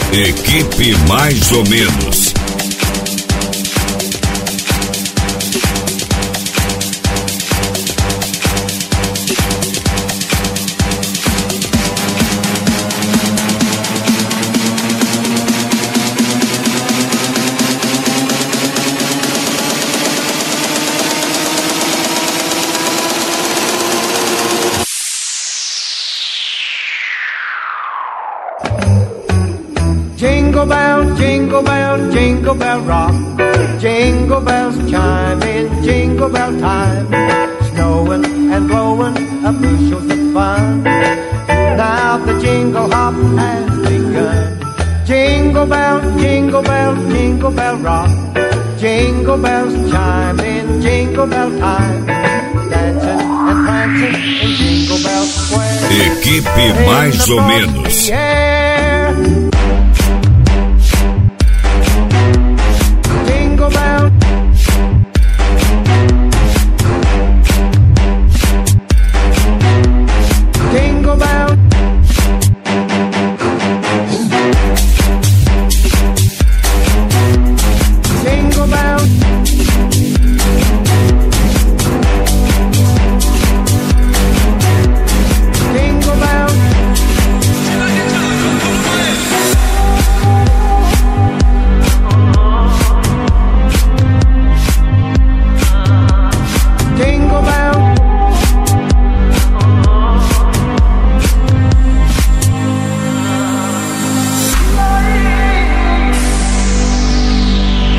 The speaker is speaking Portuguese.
Equipe Mais ou Menos. Jingle bell, jingle bell rock. Jingle bells chime in jingle bell time. Snowing and blowing up bushels of fun. Now the jingle hop has begun. Jingle bell, jingle bell, jingle bell rock. Jingle bells chime in jingle bell time. Dancing and prancing in Jingle Bell Square. Equipe Mais ou Menos.